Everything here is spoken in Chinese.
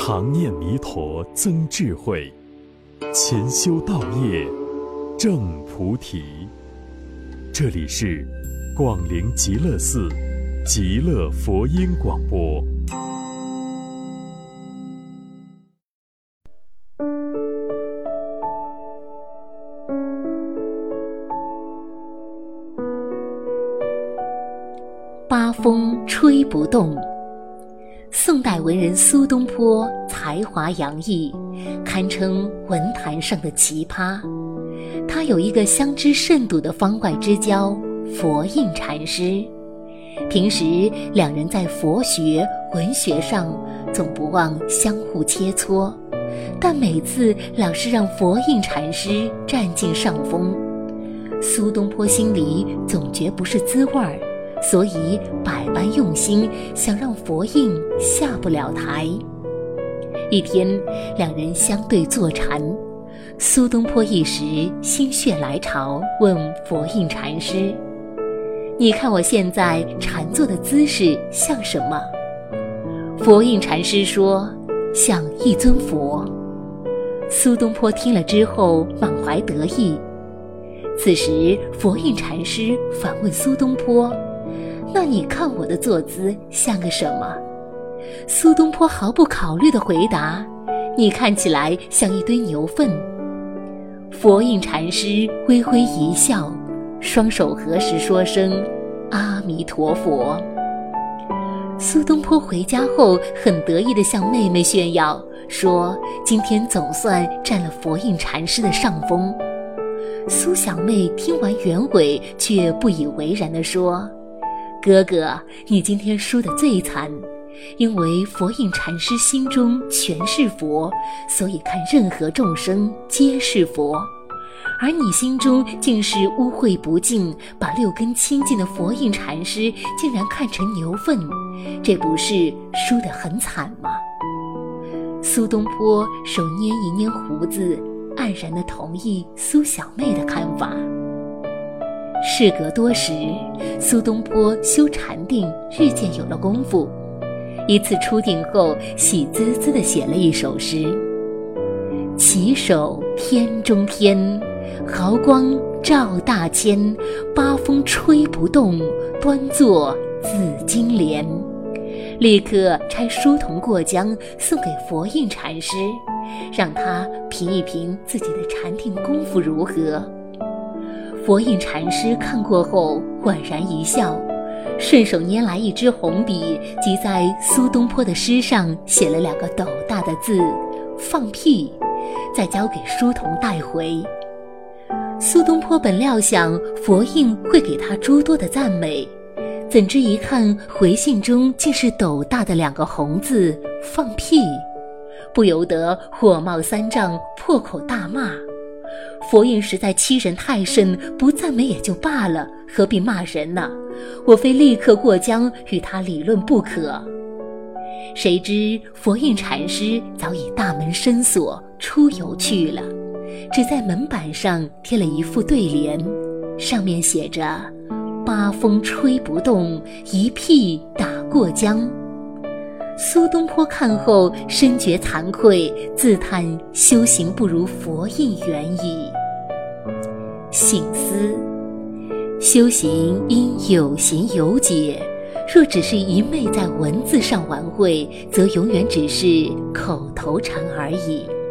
常念弥陀增智慧，勤修道业正菩提。这里是广陵极乐寺极乐佛音广播。 八风吹不动。宋代文人苏东坡才华洋溢，堪称文坛上的奇葩。他有一个相知甚笃的方外之交佛印禅师，平时两人在佛学文学上总不忘相互切磋，但每次老是让佛印禅师占尽上风。苏东坡心里总觉不是滋味儿，所以百般用心，想让佛印下不了台。一天，两人相对坐禅，苏东坡一时心血来潮，问佛印禅师：“你看我现在禅坐的姿势像什么？”佛印禅师说：“像一尊佛。”苏东坡听了之后满怀得意。此时，佛印禅师反问苏东坡：“那你看我的坐姿像个什么？”苏东坡毫不考虑地回答：“你看起来像一堆牛粪。”佛印禅师微微一笑，双手合十说声阿弥陀佛。苏东坡回家后很得意地向妹妹炫耀，说今天总算占了佛印禅师的上风。苏小妹听完原委，却不以为然地说：“哥哥，你今天输得最惨，因为佛印禅师心中全是佛，所以看任何众生皆是佛，而你心中竟是污秽不净，把六根清净的佛印禅师竟然看成牛粪，这不是输得很惨吗？”苏东坡手捏一捏胡子，黯然地同意苏小妹的看法。事隔多时，苏东坡修禅定日渐有了功夫。一次出定后，喜滋滋地写了一首诗：“起手天中天，毫光照大千，八风吹不动，端坐紫金莲。”立刻差书童过江送给佛印禅师，让他评一评自己的禅定功夫如何。佛印禅师看过后莞然一笑，顺手拈来一支红笔，即在苏东坡的诗上写了2个斗大的字“放屁”，再交给书童带回。苏东坡本料想佛印会给他诸多的赞美，怎知一看回信中竟是斗大的2个红字“放屁”，不由得火冒三丈，破口大骂。佛印实在欺人太甚，不赞美也就罢了，何必骂人呢？我非立刻过江与他理论不可。谁知佛印禅师早已大门深锁，出游去了，只在门板上贴了一副对联，上面写着：“八风吹不动，一屁打过江。”苏东坡看后深觉惭愧，自叹修行不如佛印远矣。省思，修行应有行有解，若只是一昧在文字上玩味，则永远只是口头禅而已。